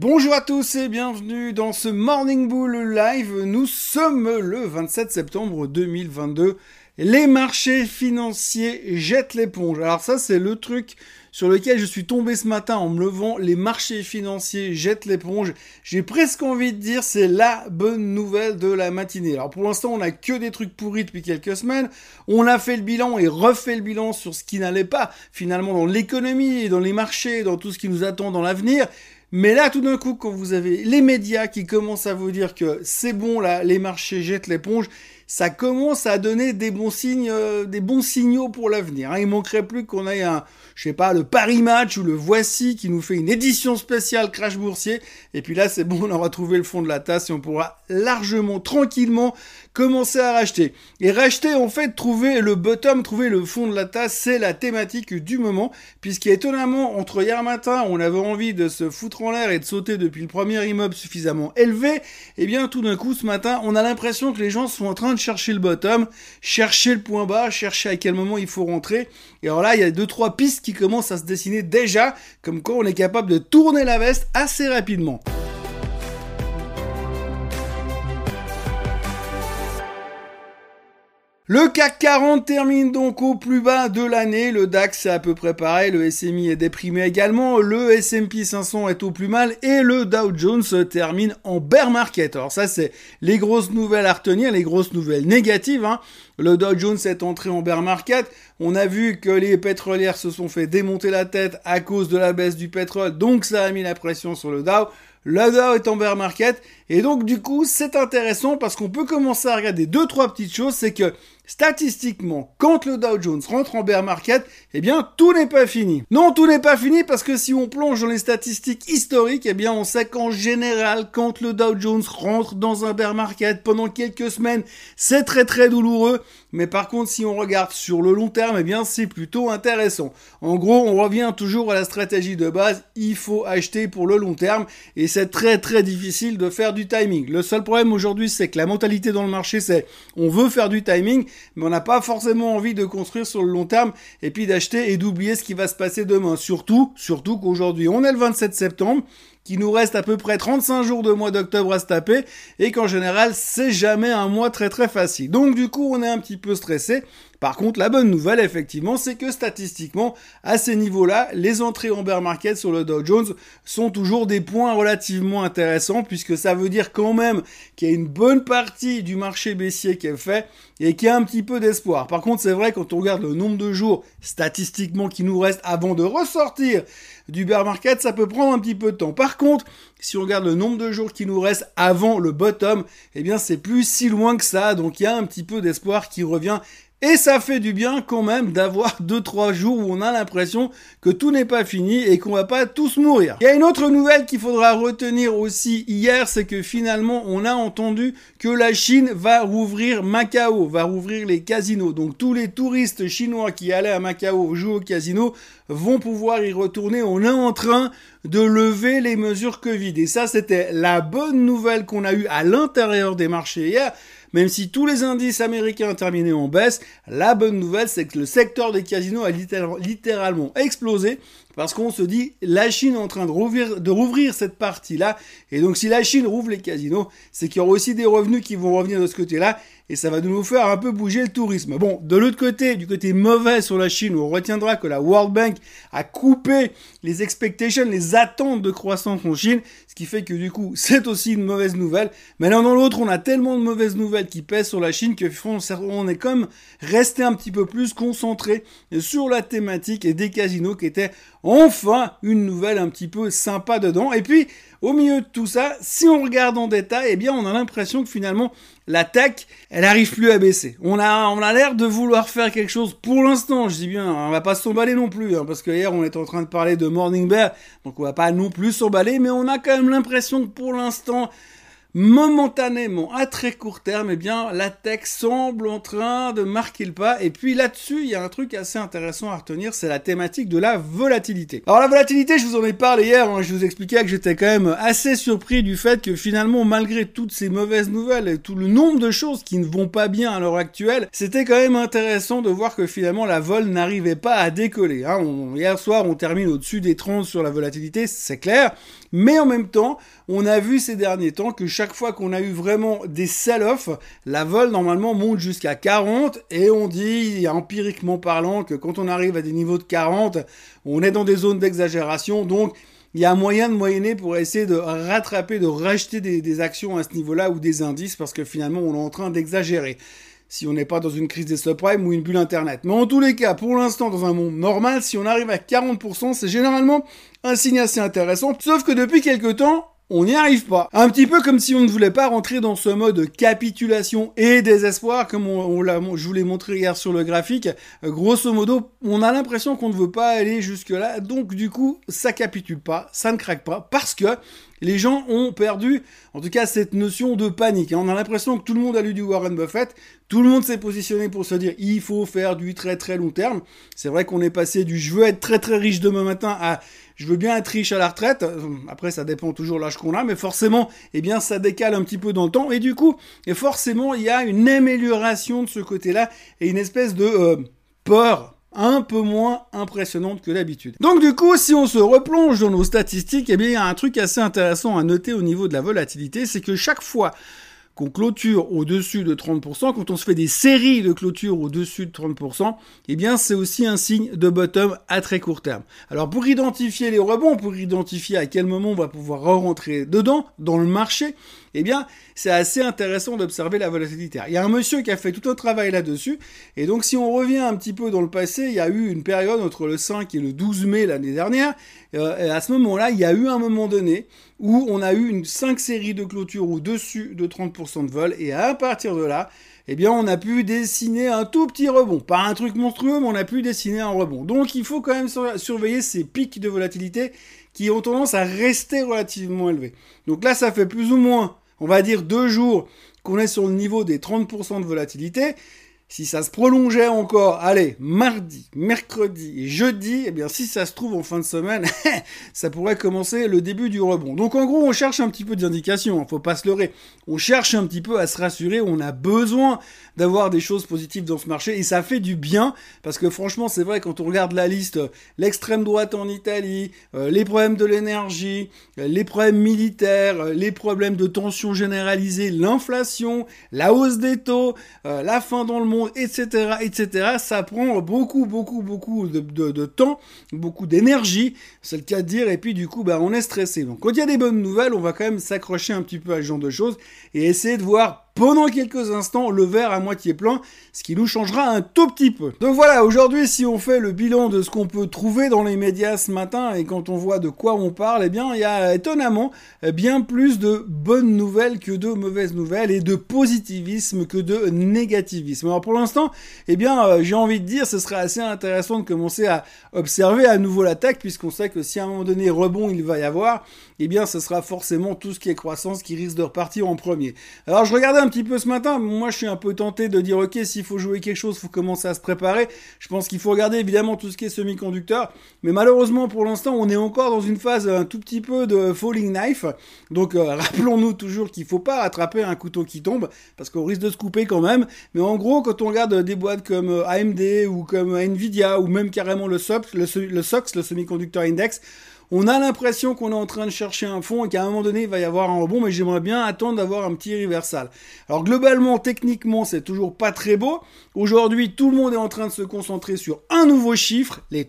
Bonjour à tous et bienvenue dans ce Morning Bull Live. Nous sommes le 27 septembre 2022. Les marchés financiers jettent l'éponge. Alors ça, c'est le truc sur lequel je suis tombé ce matin en me levant. Les marchés financiers jettent l'éponge. J'ai presque envie de dire c'est la bonne nouvelle de la matinée. Alors pour l'instant, on n'a que des trucs pourris depuis quelques semaines. On a fait le bilan et refait le bilan sur ce qui n'allait pas finalement dans l'économie, dans les marchés, dans tout ce qui nous attend dans l'avenir. Mais là, tout d'un coup, quand vous avez les médias qui commencent à vous dire que c'est bon, là, les marchés jettent l'éponge, ça commence à donner des bons signes, des bons signaux pour l'avenir. Il manquerait plus qu'on ait le Paris Match ou le Voici qui nous fait une édition spéciale crash boursier. Et puis là, c'est bon, on aura trouvé le fond de la tasse et on pourra largement, tranquillement, commencer à racheter. Et racheter, en fait, trouver le bottom, trouver le fond de la tasse, c'est la thématique du moment. Puisqu'étonnamment, entre hier matin, on avait envie de se foutre en l'air et de sauter depuis le premier immeuble suffisamment élevé, et bien tout d'un coup, ce matin, on a l'impression que les gens sont en train de chercher le bottom, chercher le point bas, chercher à quel moment il faut rentrer. Et alors là, il y a 2-3 pistes qui commencent à se dessiner déjà, comme quoi on est capable de tourner la veste assez rapidement. Le CAC 40 termine donc au plus bas de l'année, le DAX c'est à peu près pareil, le SMI est déprimé également, le S&P 500 est au plus mal et le Dow Jones termine en bear market. Alors ça c'est les grosses nouvelles à retenir, les grosses nouvelles négatives. Le Dow Jones est entré en bear market, on a vu que les pétrolières se sont fait démonter la tête à cause de la baisse du pétrole, donc ça a mis la pression sur le Dow. Le Dow est en bear market et donc du coup c'est intéressant parce qu'on peut commencer à regarder 2-3 petites choses, c'est que statistiquement, quand le Dow Jones rentre en bear market, eh bien, tout n'est pas fini. Non, tout n'est pas fini parce que si on plonge dans les statistiques historiques, eh bien, on sait qu'en général, quand le Dow Jones rentre dans un bear market pendant quelques semaines, c'est très très douloureux. Mais par contre, si on regarde sur le long terme, eh bien, c'est plutôt intéressant. En gros, on revient toujours à la stratégie de base. Il faut acheter pour le long terme et c'est très très difficile de faire du timing. Le seul problème aujourd'hui, c'est que la mentalité dans le marché, c'est on veut faire du timing, mais on n'a pas forcément envie de construire sur le long terme et puis d'acheter et d'oublier ce qui va se passer demain. Surtout qu'aujourd'hui, on est le 27 septembre, qu'il nous reste à peu près 35 jours de mois d'octobre à se taper et qu'en général, c'est jamais un mois très très facile. Donc du coup, on est un petit peu stressé. Par contre, la bonne nouvelle, effectivement, c'est que statistiquement, à ces niveaux-là, les entrées en bear market sur le Dow Jones sont toujours des points relativement intéressants puisque ça veut dire quand même qu'il y a une bonne partie du marché baissier qui est fait et qu'il y a un petit peu d'espoir. Par contre, c'est vrai, quand on regarde le nombre de jours statistiquement qui nous reste avant de ressortir du bear market, ça peut prendre un petit peu de temps. Par contre, si on regarde le nombre de jours qui nous reste avant le bottom, eh bien, c'est plus si loin que ça. Donc, il y a un petit peu d'espoir qui revient. Et ça fait du bien quand même d'avoir 2-3 jours où on a l'impression que tout n'est pas fini et qu'on va pas tous mourir. Il y a une autre nouvelle qu'il faudra retenir aussi hier, c'est que finalement on a entendu que la Chine va rouvrir Macao, va rouvrir les casinos. Donc tous les touristes chinois qui allaient à Macao jouer au casino vont pouvoir y retourner. On est en train de lever les mesures Covid. Et ça, c'était la bonne nouvelle qu'on a eue à l'intérieur des marchés hier. Même si tous les indices américains terminaient en baisse, la bonne nouvelle, c'est que le secteur des casinos a littéralement explosé parce qu'on se dit, la Chine est en train de rouvrir cette partie-là. Et donc, si la Chine rouvre les casinos, c'est qu'il y aura aussi des revenus qui vont revenir de ce côté-là. Et ça va nous faire un peu bouger le tourisme. Bon, de l'autre côté, du côté mauvais sur la Chine, on retiendra que la World Bank a coupé les expectations, les attentes de croissance en Chine. Ce qui fait que du coup, c'est aussi une mauvaise nouvelle. Mais l'un dans l'autre, on a tellement de mauvaises nouvelles qui pèsent sur la Chine que on est comme resté un petit peu plus concentré sur la thématique et des casinos qui étaient enfin une nouvelle un petit peu sympa dedans. Et puis, au milieu de tout ça, si on regarde en détail, eh bien, on a l'impression que finalement, la tech, elle arrive plus à baisser. On a l'air de vouloir faire quelque chose pour l'instant, je dis bien, on va pas s'emballer non plus, parce que hier, on était en train de parler de Morning Bear, donc on va pas non plus s'emballer, mais on a quand même l'impression que pour l'instant, momentanément, à très court terme, eh bien, la tech semble en train de marquer le pas. Et puis là-dessus, il y a un truc assez intéressant à retenir, c'est la thématique de la volatilité. Alors la volatilité, je vous en ai parlé hier, je vous expliquais que j'étais quand même assez surpris du fait que finalement, malgré toutes ces mauvaises nouvelles et tout le nombre de choses qui ne vont pas bien à l'heure actuelle, c'était quand même intéressant de voir que finalement, la vol n'arrivait pas à décoller. Hier soir, on termine au-dessus des 30 sur la volatilité, c'est clair. Mais en même temps, on a vu ces derniers temps que chaque fois qu'on a eu vraiment des sell-off, la vol normalement monte jusqu'à 40 et on dit, empiriquement parlant, que quand on arrive à des niveaux de 40, on est dans des zones d'exagération. Donc, il y a moyen de moyenner pour essayer de rattraper, de racheter des actions à ce niveau-là ou des indices parce que finalement, on est en train d'exagérer. Si on n'est pas dans une crise des subprimes ou une bulle Internet. Mais en tous les cas, pour l'instant, dans un monde normal, si on arrive à 40%, c'est généralement un signe assez intéressant. Sauf que depuis quelques temps, on n'y arrive pas. Un petit peu comme si on ne voulait pas rentrer dans ce mode capitulation et désespoir, comme je vous l'ai montré hier sur le graphique. Grosso modo, on a l'impression qu'on ne veut pas aller jusque-là, donc du coup, ça capitule pas, ça ne craque pas, parce que les gens ont perdu, en tout cas, cette notion de panique. On a l'impression que tout le monde a lu du Warren Buffett, tout le monde s'est positionné pour se dire « il faut faire du très très long terme ». C'est vrai qu'on est passé du « je veux être très très riche demain matin » à « je veux bien être riche à la retraite ». Après, ça dépend toujours de l'âge qu'on a, mais forcément, eh bien, ça décale un petit peu dans le temps. Et du coup, forcément, il y a une amélioration de ce côté-là et une espèce de peur un peu moins impressionnante que d'habitude. Donc du coup, si on se replonge dans nos statistiques, eh bien, il y a un truc assez intéressant à noter au niveau de la volatilité, c'est que chaque fois qu'on clôture au-dessus de 30%, quand on se fait des séries de clôture au-dessus de 30%, eh bien, c'est aussi un signe de bottom à très court terme. Alors, pour identifier les rebonds, pour identifier à quel moment on va pouvoir rentrer dedans, dans le marché, eh bien, c'est assez intéressant d'observer la volatilité. Il y a un monsieur qui a fait tout un travail là-dessus, et donc si on revient un petit peu dans le passé, il y a eu une période entre le 5 et le 12 mai l'année dernière, et à ce moment-là, il y a eu un moment donné où on a eu 5 séries de clôture au-dessus de 30% de vol, et à partir de là, eh bien, on a pu dessiner un tout petit rebond. Pas un truc monstrueux, mais on a pu dessiner un rebond. Donc, il faut quand même surveiller ces pics de volatilité qui ont tendance à rester relativement élevés. Donc là, ça fait plus ou moins, on va dire 2 jours qu'on est sur le niveau des 30% de volatilité. Si ça se prolongeait encore, allez, mardi, mercredi et jeudi, eh bien, si ça se trouve en fin de semaine, ça pourrait commencer le début du rebond. Donc, en gros, on cherche un petit peu d'indications, faut pas se leurrer. On cherche un petit peu à se rassurer, on a besoin d'avoir des choses positives dans ce marché et ça fait du bien parce que franchement, c'est vrai, quand on regarde la liste, l'extrême droite en Italie, les problèmes de l'énergie, les problèmes militaires, les problèmes de tension généralisée, l'inflation, la hausse des taux, la faim dans le monde, etc., ça prend beaucoup de temps, beaucoup d'énergie, c'est le cas de dire, et puis du coup, on est stressé. Donc, quand il y a des bonnes nouvelles, on va quand même s'accrocher un petit peu à ce genre de choses et essayer de voir pendant quelques instants le verre à moitié plein, ce qui nous changera un tout petit peu. Donc voilà, aujourd'hui, si on fait le bilan de ce qu'on peut trouver dans les médias ce matin et quand on voit de quoi on parle, eh bien, il y a étonnamment bien plus de bonnes nouvelles que de mauvaises nouvelles et de positivisme que de négativisme. Alors pour l'instant, eh bien, j'ai envie de dire, ce serait assez intéressant de commencer à observer à nouveau l'attaque, puisqu'on sait que si à un moment donné rebond il va y avoir, eh bien, ce sera forcément tout ce qui est croissance qui risque de repartir en premier. Alors je regardais un petit peu ce matin, moi je suis un peu tenté de dire ok, s'il faut jouer quelque chose, il faut commencer à se préparer. Je pense qu'il faut regarder évidemment tout ce qui est semi-conducteur, mais malheureusement pour l'instant on est encore dans une phase un tout petit peu de falling knife, donc rappelons-nous toujours qu'il faut pas rattraper un couteau qui tombe, parce qu'on risque de se couper quand même, mais en gros quand on regarde des boîtes comme AMD ou comme Nvidia ou même carrément le SOX, le Semiconductor Index, on a l'impression qu'on est en train de chercher un fond et qu'à un moment donné, il va y avoir un rebond, mais j'aimerais bien attendre d'avoir un petit reversal. Alors globalement, techniquement, c'est toujours pas très beau. Aujourd'hui, tout le monde est en train de se concentrer sur un nouveau chiffre, les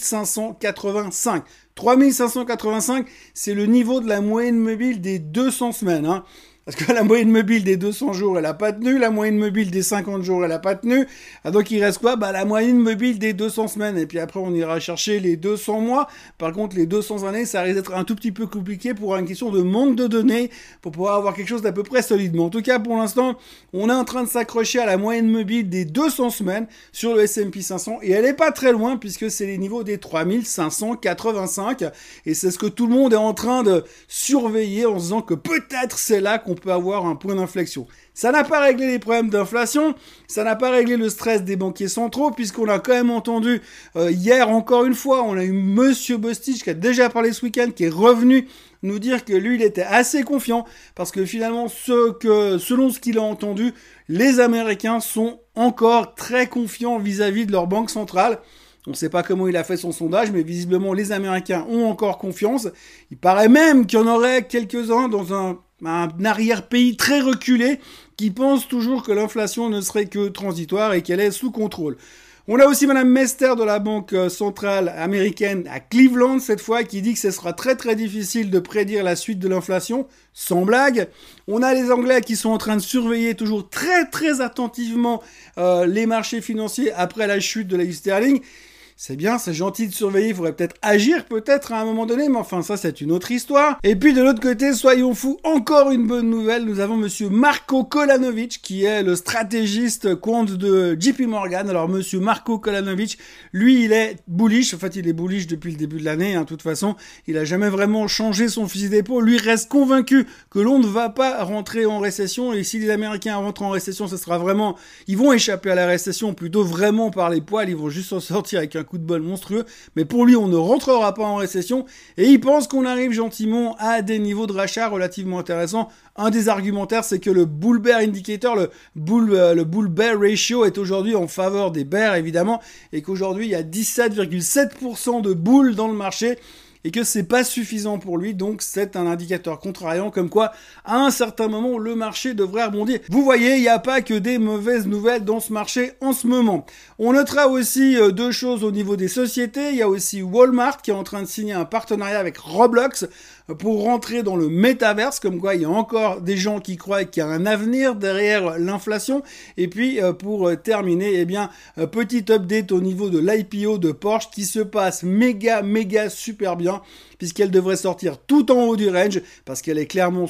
3585. 3585, c'est le niveau de la moyenne mobile des 200 semaines, hein. Parce que la moyenne mobile des 200 jours, elle a pas tenu. La moyenne mobile des 50 jours, elle a pas tenu. Ah, donc, il reste quoi? La moyenne mobile des 200 semaines. Et puis après, on ira chercher les 200 mois. Par contre, les 200 années, ça risque d'être un tout petit peu compliqué pour une question de manque de données, pour pouvoir avoir quelque chose d'à peu près solide. Mais en tout cas, pour l'instant, on est en train de s'accrocher à la moyenne mobile des 200 semaines sur le S&P 500. Et elle est pas très loin, puisque c'est les niveaux des 3585. Et c'est ce que tout le monde est en train de surveiller en se disant que peut-être c'est là qu'on peut avoir un point d'inflexion. Ça n'a pas réglé les problèmes d'inflation, ça n'a pas réglé le stress des banquiers centraux, puisqu'on a quand même entendu hier encore une fois, on a eu Monsieur Bostich qui a déjà parlé ce week-end, qui est revenu nous dire que lui, il était assez confiant, parce que finalement, selon ce qu'il a entendu, les Américains sont encore très confiants vis-à-vis de leur banque centrale. On ne sait pas comment il a fait son sondage, mais visiblement les Américains ont encore confiance. Il paraît même qu'il y en aurait quelques-uns dans un arrière-pays très reculé qui pense toujours que l'inflation ne serait que transitoire et qu'elle est sous contrôle. On a aussi Madame Mester de la Banque centrale américaine à Cleveland, cette fois, qui dit que ce sera très très difficile de prédire la suite de l'inflation, sans blague. On a les Anglais qui sont en train de surveiller toujours très très attentivement les marchés financiers après la chute de la livre sterling. C'est bien, c'est gentil de surveiller, il faudrait peut-être agir peut-être à un moment donné, mais enfin ça c'est une autre histoire. Et puis de l'autre côté, soyons fous, encore une bonne nouvelle, nous avons monsieur Marko Kolanovic qui est le stratégiste quant de JP Morgan. Alors monsieur Marko Kolanovic, lui il est bullish, en fait il est bullish depuis le début de l'année, de toute façon, il a jamais vraiment changé son fusil d'épaule, lui reste convaincu que l'on ne va pas rentrer en récession et si les Américains rentrent en récession, ce sera vraiment, ils vont échapper à la récession plutôt vraiment par les poils, ils vont juste s'en sortir avec un coup de bol monstrueux, mais pour lui on ne rentrera pas en récession et il pense qu'on arrive gentiment à des niveaux de rachat relativement intéressants. Un des argumentaires c'est que le bull bear indicator, le bull bear ratio est aujourd'hui en faveur des bears évidemment et qu'aujourd'hui il y a 17,7% de bulls dans le marché et que c'est pas suffisant pour lui, donc c'est un indicateur contrariant comme quoi à un certain moment le marché devrait rebondir. Vous voyez, il n'y a pas que des mauvaises nouvelles dans ce marché en ce moment. On notera aussi deux choses au niveau des sociétés, il y a aussi Walmart qui est en train de signer un partenariat avec Roblox pour rentrer dans le métaverse, comme quoi il y a encore des gens qui croient qu'il y a un avenir derrière l'inflation. Et puis pour terminer, eh bien petit update au niveau de l'IPO de Porsche qui se passe méga super bien puisqu'elle devrait sortir tout en haut du range parce qu'elle est clairement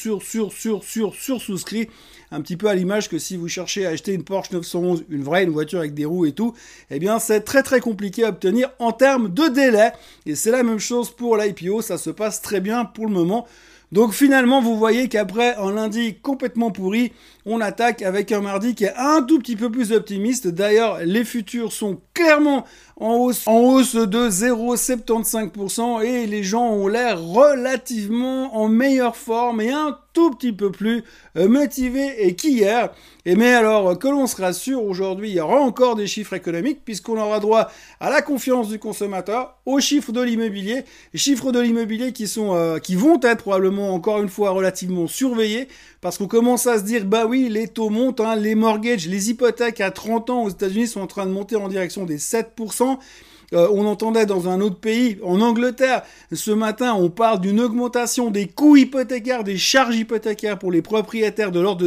souscrit. Un petit peu à l'image que si vous cherchez à acheter une Porsche 911, une voiture avec des roues et tout, eh bien c'est très compliqué à obtenir en termes de délai. Et c'est la même chose pour l'IPO, ça se passe très bien pour le moment. Donc finalement, vous voyez qu'après un lundi complètement pourri, on attaque avec un mardi qui est un tout petit peu plus optimiste. D'ailleurs, les futurs sont clairement en hausse de 0,75% et les gens ont l'air relativement en meilleure forme et un tout petit peu plus motivés qu'hier. Et mais alors, que l'on se rassure, aujourd'hui, il y aura encore des chiffres économiques puisqu'on aura droit à la confiance du consommateur, aux chiffres de l'immobilier, les chiffres de l'immobilier qui vont être probablement encore une fois relativement surveillés parce qu'on commence à se dire, bah oui, les taux montent, les mortgages, les hypothèques à 30 ans aux États-Unis sont en train de monter en direction des 7%. On entendait dans un autre pays, en Angleterre, ce matin, on parle d'une augmentation des coûts hypothécaires, des charges hypothécaires pour les propriétaires de l'ordre de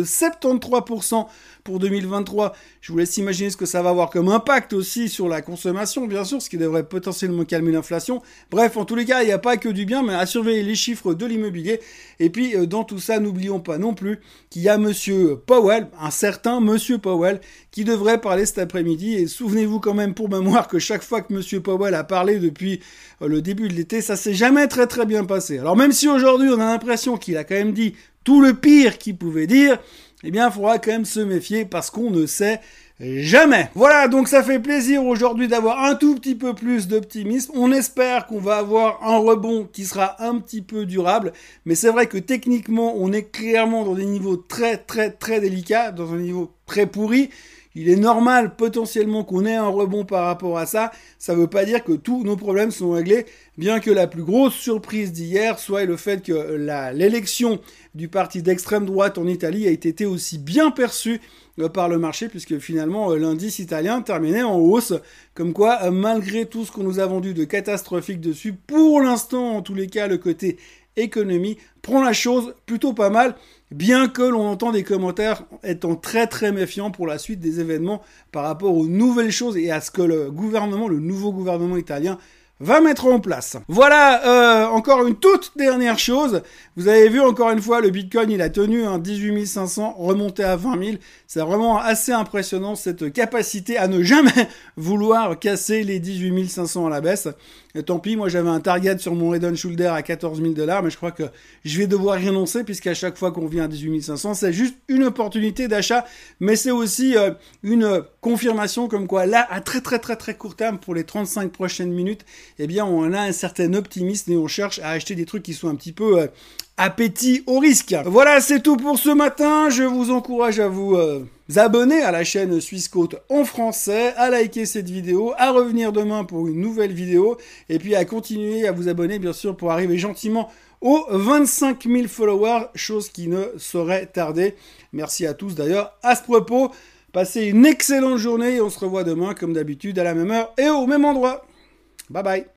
73% pour 2023. Je vous laisse imaginer ce que ça va avoir comme impact aussi sur la consommation, bien sûr, ce qui devrait potentiellement calmer l'inflation. Bref, en tous les cas, il n'y a pas que du bien, mais à surveiller les chiffres de l'immobilier. Et puis, dans tout ça, n'oublions pas non plus qu'il y a Monsieur Powell, un certain Monsieur Powell, qui devrait parler cet après-midi. Et souvenez-vous quand même pour mémoire que chaque fois que Monsieur Powell a parlé depuis le début de l'été, ça s'est jamais très bien passé. Alors même si aujourd'hui on a l'impression qu'il a quand même dit tout le pire qu'il pouvait dire, eh bien il faudra quand même se méfier parce qu'on ne sait jamais. Voilà, donc ça fait plaisir aujourd'hui d'avoir un tout petit peu plus d'optimisme. On espère qu'on va avoir un rebond qui sera un petit peu durable, mais c'est vrai que techniquement on est clairement dans des niveaux très délicats, dans un niveau très pourri. Il est normal potentiellement qu'on ait un rebond par rapport à ça. Ça ne veut pas dire que tous nos problèmes sont réglés, bien que la plus grosse surprise d'hier soit le fait que l'élection du parti d'extrême droite en Italie a été aussi bien perçue par le marché, puisque finalement l'indice italien terminait en hausse, comme quoi malgré tout ce qu'on nous a vendu de catastrophique dessus, pour l'instant en tous les cas le côté économie prend la chose plutôt pas mal, bien que l'on entend des commentaires étant très méfiants pour la suite des événements par rapport aux nouvelles choses et à ce que le nouveau gouvernement italien va mettre en place. Voilà, encore une toute dernière chose. Vous avez vu encore une fois, le Bitcoin, il a tenu 18 500, remonté à 20 000. C'est vraiment assez impressionnant cette capacité à ne jamais vouloir casser les 18 500 à la baisse. Et tant pis, moi j'avais un target sur mon Head & Shoulder à 14 000 $, mais je crois que je vais devoir renoncer puisqu'à chaque fois qu'on vient à 18 500, c'est juste une opportunité d'achat, mais c'est aussi une confirmation comme quoi là, à très court terme, pour les 35 prochaines minutes, eh bien on a un certain optimisme et on cherche à acheter des trucs qui sont un petit peu appétit au risque. Voilà, c'est tout pour ce matin. Je vous encourage à vous abonner à la chaîne Suisse Côte en français, à liker cette vidéo, à revenir demain pour une nouvelle vidéo, et puis à continuer à vous abonner bien sûr pour arriver gentiment aux 25 000 followers, chose qui ne saurait tarder. Merci à tous d'ailleurs à ce propos. Passez une excellente journée et on se revoit demain comme d'habitude à la même heure et au même endroit. Bye bye.